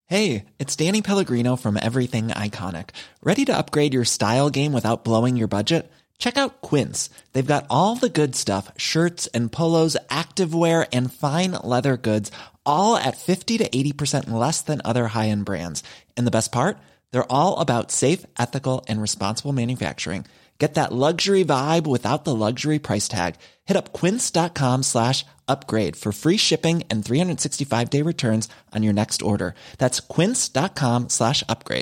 Hey, it's Danny Pellegrino from Everything Iconic. Ready to upgrade your style game without blowing your budget? Check out Quince. They've got all the good stuff, shirts and polos, activewear, and fine leather goods, all at 50 to 80% less than other high-end brands. And the best part? They're all about safe, ethical, and responsible manufacturing. Get that luxury vibe without the luxury price tag. Hit up quince.com/upgrade for free shipping and 365-day returns on your next order. That's quince.com/upgrade.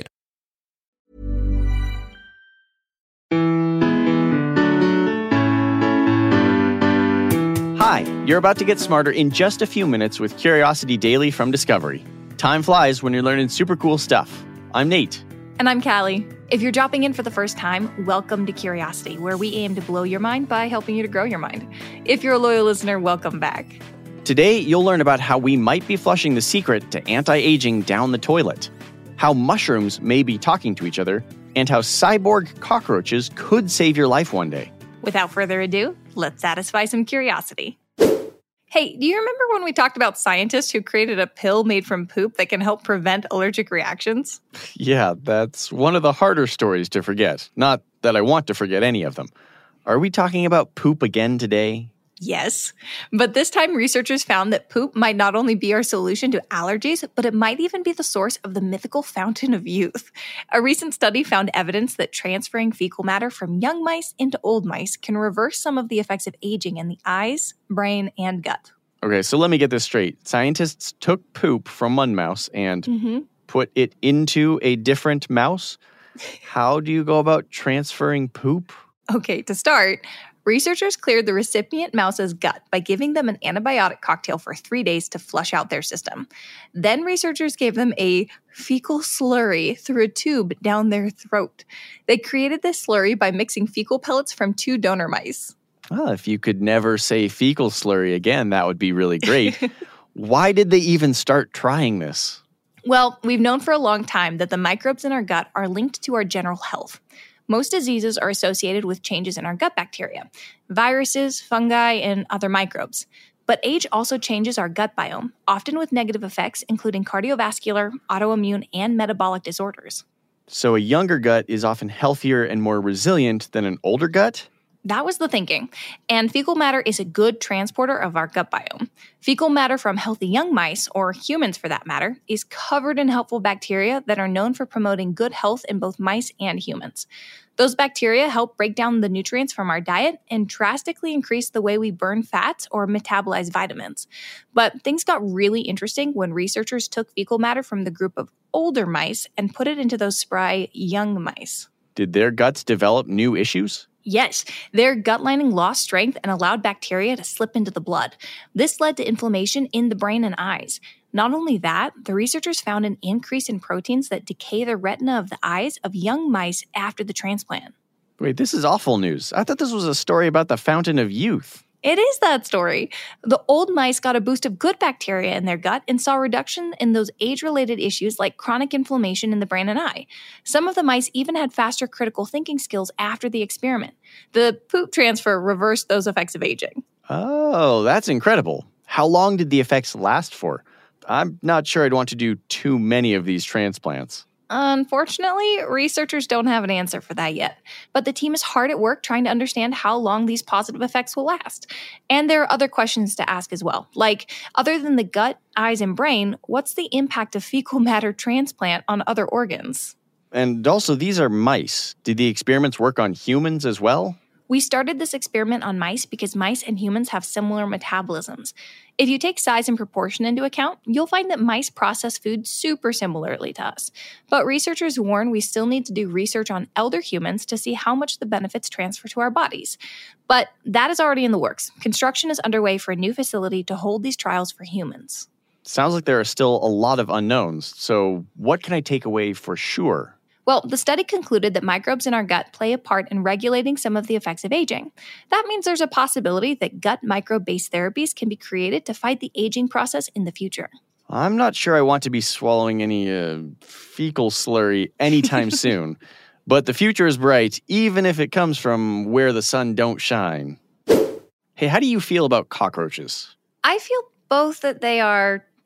Hi, you're about to get smarter in just a few minutes with Curiosity Daily from Discovery. Time flies when you're learning super cool stuff. I'm Nate. And I'm Callie. If you're dropping in for the first time, welcome to Curiosity, where we aim to blow your mind by helping you to grow your mind. If you're a loyal listener, welcome back. Today, you'll learn about how we might be flushing the secret to anti-aging down the toilet, how mushrooms may be talking to each other, and how cyborg cockroaches could save your life one day. Without further ado, let's satisfy some curiosity. Hey, do you remember when we talked about scientists who created a pill made from poop that can help prevent allergic reactions? Yeah, that's one of the harder stories to forget. Not that I want to forget any of them. Are we talking about poop again today? Yes, but this time researchers found that poop might not only be our solution to allergies, but it might even be the source of the mythical fountain of youth. A recent study found evidence that transferring fecal matter from young mice into old mice can reverse some of the effects of aging in the eyes, brain, and gut. Okay, so let me get this straight. Scientists took poop from one mouse and put it into a different mouse? How do you go about transferring poop? Okay, to start, researchers cleared the recipient mouse's gut by giving them an antibiotic cocktail for 3 days to flush out their system. Then researchers gave them a fecal slurry through a tube down their throat. They created this slurry by mixing fecal pellets from 2 donor mice. Well, if you could never say fecal slurry again, that would be really great. Why did they even start trying this? Well, we've known for a long time that the microbes in our gut are linked to our general health. Most diseases are associated with changes in our gut bacteria, viruses, fungi, and other microbes. But age also changes our gut biome, often with negative effects, including cardiovascular, autoimmune, and metabolic disorders. So a younger gut is often healthier and more resilient than an older gut? That was the thinking. And fecal matter is a good transporter of our gut biome. Fecal matter from healthy young mice, or humans for that matter, is covered in helpful bacteria that are known for promoting good health in both mice and humans. Those bacteria help break down the nutrients from our diet and drastically increase the way we burn fats or metabolize vitamins. But things got really interesting when researchers took fecal matter from the group of older mice and put it into those spry young mice. Did their guts develop new issues? Yes, their gut lining lost strength and allowed bacteria to slip into the blood. This led to inflammation in the brain and eyes. Not only that, the researchers found an increase in proteins that decay the retina of the eyes of young mice after the transplant. Wait, this is awful news. I thought this was a story about the fountain of youth. It is that story. The old mice got a boost of good bacteria in their gut and saw a reduction in those age-related issues like chronic inflammation in the brain and eye. Some of the mice even had faster critical thinking skills after the experiment. The poop transfer reversed those effects of aging. Oh, that's incredible. How long did the effects last for? I'm not sure I'd want to do too many of these transplants. Unfortunately, researchers don't have an answer for that yet, but the team is hard at work trying to understand how long these positive effects will last. And there are other questions to ask as well, like, other than the gut, eyes, and brain, what's the impact of fecal matter transplant on other organs? And also, these are mice. Did the experiments work on humans as well? We started this experiment on mice because mice and humans have similar metabolisms. If you take size and proportion into account, you'll find that mice process food super similarly to us. But researchers warn we still need to do research on elder humans to see how much the benefits transfer to our bodies. But that is already in the works. Construction is underway for a new facility to hold these trials for humans. Sounds like there are still a lot of unknowns. So what can I take away for sure? Well, the study concluded that microbes in our gut play a part in regulating some of the effects of aging. That means there's a possibility that gut microbe-based therapies can be created to fight the aging process in the future. I'm not sure I want to be swallowing any fecal slurry anytime soon. But the future is bright, even if it comes from where the sun don't shine. Hey, how do you feel about cockroaches? I feel both that they are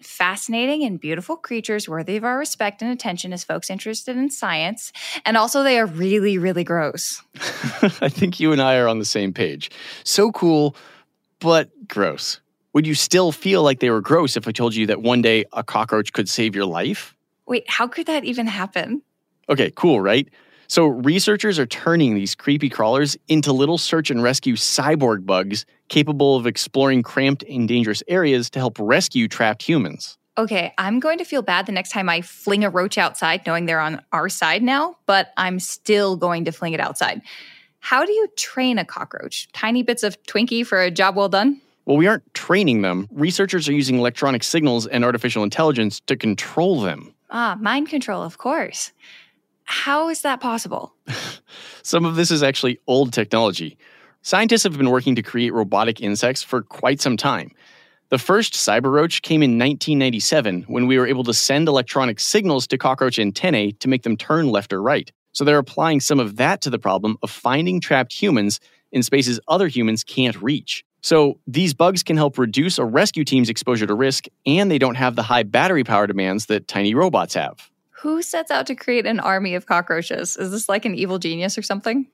Fascinating and beautiful creatures worthy of our respect and attention as folks interested in science. And also they are really, really gross. I think you and I are on the same page. So cool, but gross. Would you still feel like they were gross if I told you that one day a cockroach could save your life? Wait, how could that even happen? Okay, cool, right? So researchers are turning these creepy crawlers into little search and rescue cyborg bugs capable of exploring cramped and dangerous areas to help rescue trapped humans. Okay, I'm going to feel bad the next time I fling a roach outside knowing they're on our side now, but I'm still going to fling it outside. How do you train a cockroach? Tiny bits of Twinkie for a job well done? Well, we aren't training them. Researchers are using electronic signals and artificial intelligence to control them. Ah, mind control, of course. How is that possible? Some of this is actually old technology. Scientists have been working to create robotic insects for quite some time. The first cyberroach came in 1997 when we were able to send electronic signals to cockroach antennae to make them turn left or right. So they're applying some of that to the problem of finding trapped humans in spaces other humans can't reach. So these bugs can help reduce a rescue team's exposure to risk, and they don't have the high battery power demands that tiny robots have. Who sets out to create an army of cockroaches? Is this like an evil genius or something?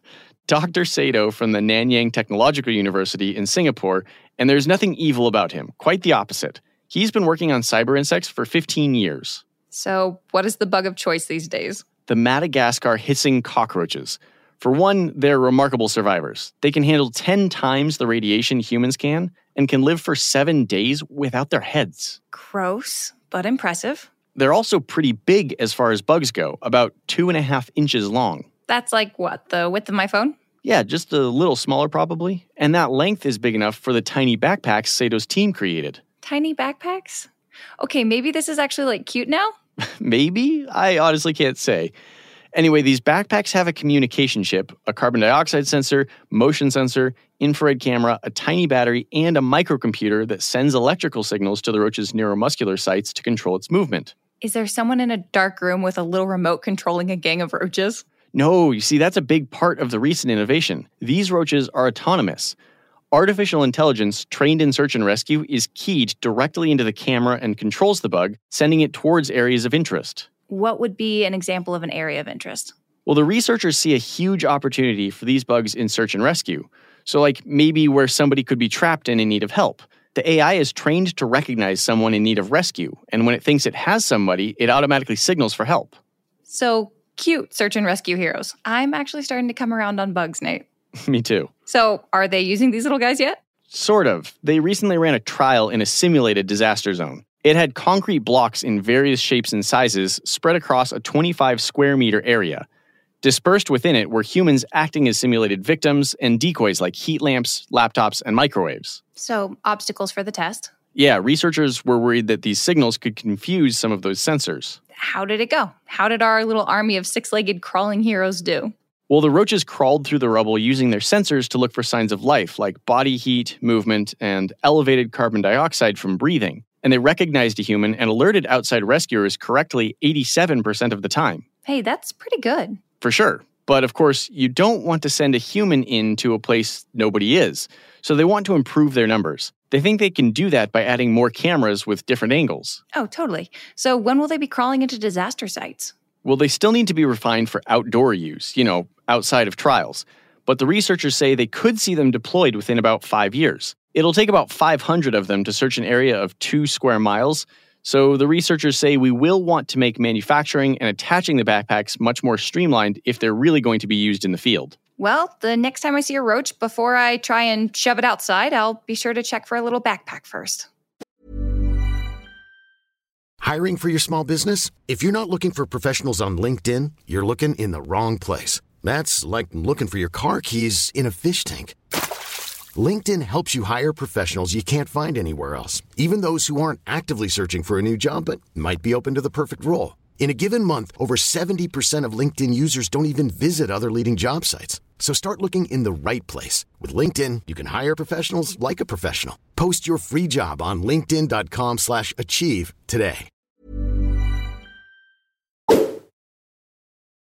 Dr. Sato from the Nanyang Technological University in Singapore, and there's nothing evil about him. Quite the opposite. He's been working on cyber insects for 15 years. So what is the bug of choice these days? The Madagascar hissing cockroaches. For one, they're remarkable survivors. They can handle 10 times the radiation humans can and can live for 7 days without their heads. Gross, but impressive. They're also pretty big as far as bugs go, about 2.5 inches long. That's like what, the width of my phone? Yeah, just a little smaller probably. And that length is big enough for the tiny backpacks Sato's team created. Tiny backpacks? Okay, maybe this is actually like cute now? Maybe? I honestly can't say. Anyway, these backpacks have a communication chip, a carbon dioxide sensor, motion sensor, infrared camera, a tiny battery, and a microcomputer that sends electrical signals to the roach's neuromuscular sites to control its movement. Is there someone in a dark room with a little remote controlling a gang of roaches? No, you see, that's a big part of the recent innovation. These roaches are autonomous. Artificial intelligence trained in search and rescue is keyed directly into the camera and controls the bug, sending it towards areas of interest. What would be an example of an area of interest? Well, the researchers see a huge opportunity for these bugs in search and rescue. So like maybe where somebody could be trapped and in need of help. The AI is trained to recognize someone in need of rescue, and when it thinks it has somebody, it automatically signals for help. So cute search and rescue heroes. I'm actually starting to come around on bugs, Nate. Me too. So are they using these little guys yet? Sort of. They recently ran a trial in a simulated disaster zone. It had concrete blocks in various shapes and sizes spread across a 25 square meter area. Dispersed within it were humans acting as simulated victims and decoys like heat lamps, laptops, and microwaves. So obstacles for the test. Yeah, researchers were worried that these signals could confuse some of those sensors. How did it go? How did our little army of six-legged crawling heroes do? Well, the roaches crawled through the rubble using their sensors to look for signs of life, like body heat, movement, and elevated carbon dioxide from breathing. And they recognized a human and alerted outside rescuers correctly 87% of the time. Hey, that's pretty good. For sure. But of course, you don't want to send a human into a place nobody is. So they want to improve their numbers. They think they can do that by adding more cameras with different angles. Oh, totally. So when will they be crawling into disaster sites? Well, they still need to be refined for outdoor use, outside of trials. But the researchers say they could see them deployed within about 5 years. It'll take about 500 of them to search an area of 2 square miles. So the researchers say we will want to make manufacturing and attaching the backpacks much more streamlined if they're really going to be used in the field. Well, the next time I see a roach, before I try and shove it outside, I'll be sure to check for a little backpack first. Hiring for your small business? If you're not looking for professionals on LinkedIn, you're looking in the wrong place. That's like looking for your car keys in a fish tank. LinkedIn helps you hire professionals you can't find anywhere else, even those who aren't actively searching for a new job but might be open to the perfect role. In a given month, over 70% of LinkedIn users don't even visit other leading job sites. So start looking in the right place. With LinkedIn, you can hire professionals like a professional. Post your free job on linkedin.com/achieve today.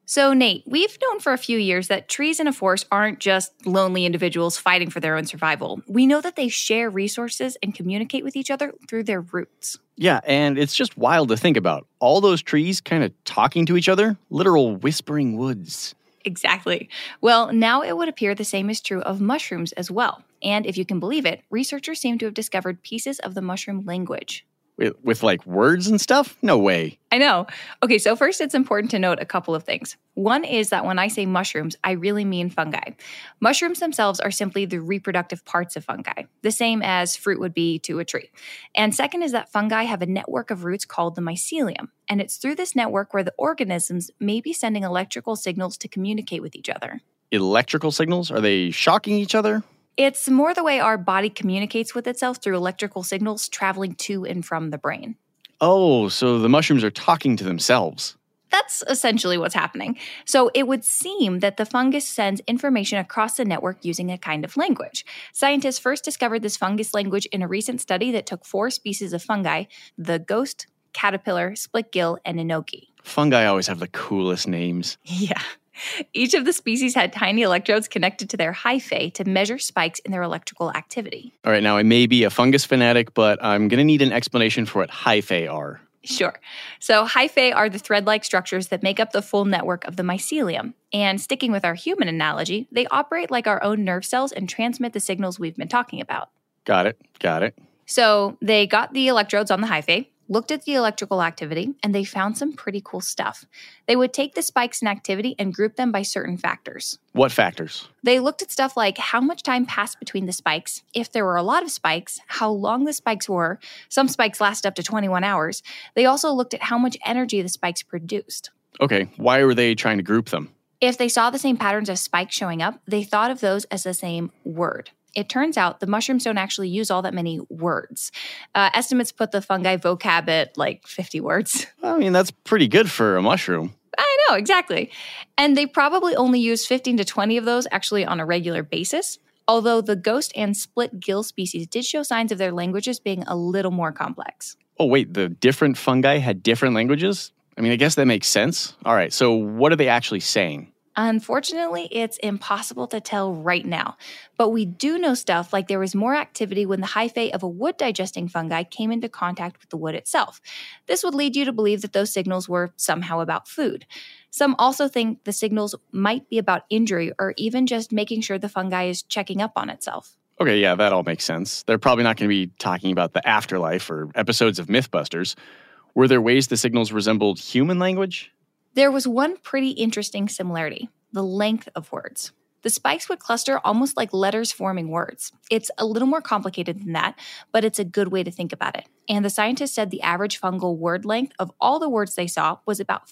So, Nate, we've known for a few years that trees in a forest aren't just lonely individuals fighting for their own survival. We know that they share resources and communicate with each other through their roots. Yeah, and it's just wild to think about. All those trees kind of talking to each other, literal whispering woods. Exactly. Well, now it would appear the same is true of mushrooms as well. And if you can believe it, researchers seem to have discovered pieces of the mushroom language. With like words and stuff? No way. I know. Okay, so first it's important to note a couple of things. One is that when I say mushrooms, I really mean fungi. Mushrooms themselves are simply the reproductive parts of fungi, the same as fruit would be to a tree. And second is that fungi have a network of roots called the mycelium. And it's through this network where the organisms may be sending electrical signals to communicate with each other. Electrical signals? Are they shocking each other? It's more the way our body communicates with itself through electrical signals traveling to and from the brain. Oh, so the mushrooms are talking to themselves. That's essentially what's happening. So it would seem that the fungus sends information across the network using a kind of language. Scientists first discovered this fungus language in a recent study that took 4 species of fungi, the ghost, caterpillar, splitgill, and enoki. Fungi always have the coolest names. Yeah. Each of the species had tiny electrodes connected to their hyphae to measure spikes in their electrical activity. All right, now I may be a fungus fanatic, but I'm going to need an explanation for what hyphae are. Sure. So hyphae are the thread-like structures that make up the full network of the mycelium. And sticking with our human analogy, they operate like our own nerve cells and transmit the signals we've been talking about. Got it. So they got the electrodes on the hyphae, looked at the electrical activity, and they found some pretty cool stuff. They would take the spikes in activity and group them by certain factors. What factors? They looked at stuff like how much time passed between the spikes, if there were a lot of spikes, how long the spikes were. Some spikes last up to 21 hours. They also looked at how much energy the spikes produced. Okay, why were they trying to group them? If they saw the same patterns of spikes showing up, they thought of those as the same word. It turns out the mushrooms don't actually use all that many words. Estimates put the fungi vocab at like 50 words. I mean, that's pretty good for a mushroom. I know, exactly. And they probably only use 15 to 20 of those actually on a regular basis, although the ghost and split gill species did show signs of their languages being a little more complex. Oh, wait, the different fungi had different languages? I mean, I guess that makes sense. All right, so what are they actually saying? Unfortunately, it's impossible to tell right now, but we do know stuff like there was more activity when the hyphae of a wood-digesting fungi came into contact with the wood itself. This would lead you to believe that those signals were somehow about food. Some also think the signals might be about injury or even just making sure the fungi is checking up on itself. Okay, yeah, that all makes sense. They're probably not going to be talking about the afterlife or episodes of Mythbusters. Were there ways the signals resembled human language? There was one pretty interesting similarity, the length of words. The spikes would cluster almost like letters forming words. It's a little more complicated than that, but it's a good way to think about it. And the scientists said the average fungal word length of all the words they saw was about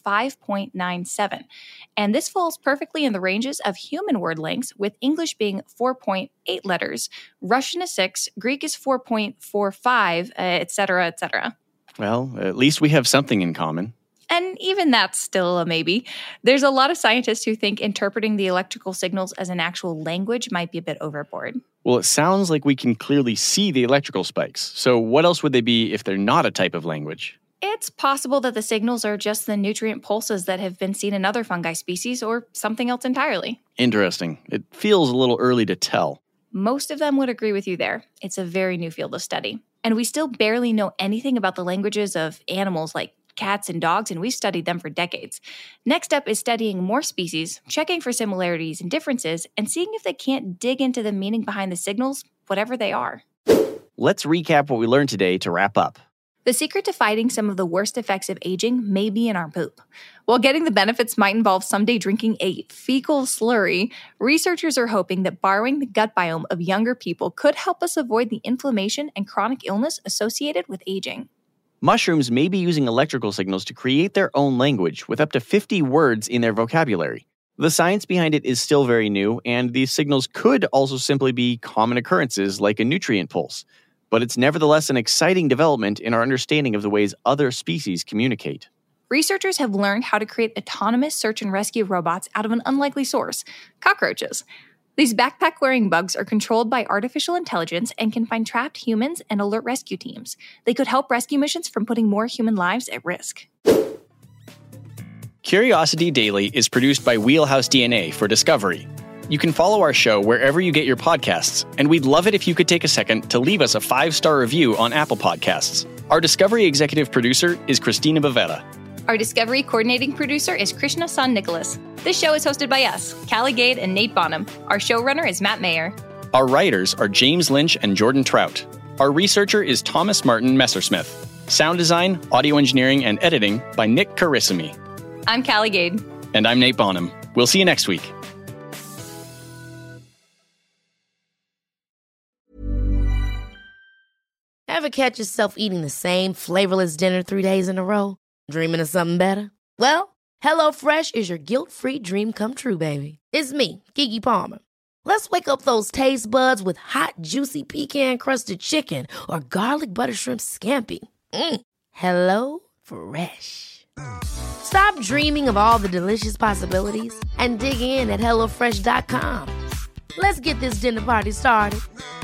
5.97. And this falls perfectly in the ranges of human word lengths, with English being 4.8 letters, Russian is 6, Greek is 4.45, etc., etc. Well, at least we have something in common. And even that's still a maybe. There's a lot of scientists who think interpreting the electrical signals as an actual language might be a bit overboard. Well, it sounds like we can clearly see the electrical spikes. So what else would they be if they're not a type of language? It's possible that the signals are just the nutrient pulses that have been seen in other fungi species or something else entirely. Interesting. It feels a little early to tell. Most of them would agree with you there. It's a very new field of study. And we still barely know anything about the languages of animals like cats and dogs, and we've studied them for decades. Next up is studying more species, checking for similarities and differences, and seeing if they can't dig into the meaning behind the signals, whatever they are. Let's recap what we learned today to wrap up. The secret to fighting some of the worst effects of aging may be in our poop. While getting the benefits might involve someday drinking a fecal slurry, researchers are hoping that borrowing the gut biome of younger people could help us avoid the inflammation and chronic illness associated with aging. Mushrooms may be using electrical signals to create their own language with up to 50 words in their vocabulary. The science behind it is still very new, and these signals could also simply be common occurrences like a nutrient pulse. But it's nevertheless an exciting development in our understanding of the ways other species communicate. Researchers have learned how to create autonomous search and rescue robots out of an unlikely source, cockroaches. These backpack-wearing bugs are controlled by artificial intelligence and can find trapped humans and alert rescue teams. They could help rescue missions from putting more human lives at risk. Curiosity Daily is produced by Wheelhouse DNA for Discovery. You can follow our show wherever you get your podcasts, and we'd love it if you could take a second to leave us a 5-star review on Apple Podcasts. Our Discovery executive producer is Christina Bavetta. Our Discovery coordinating producer is Krishna San Nicholas. This show is hosted by us, Callie Gade and Nate Bonham. Our showrunner is Matt Mayer. Our writers are James Lynch and Jordan Trout. Our researcher is Thomas Martin Messersmith. Sound design, audio engineering, and editing by Nick Carissimi. I'm Callie Gade. And I'm Nate Bonham. We'll see you next week. Ever catch yourself eating the same flavorless dinner 3 days in a row? Dreaming of something better? Well, HelloFresh is your guilt-free dream come true, baby. It's me, Keke Palmer. Let's wake up those taste buds with hot, juicy pecan-crusted chicken or garlic butter shrimp scampi. Hello Fresh. Stop dreaming of all the delicious possibilities and dig in at HelloFresh.com. Let's get this dinner party started.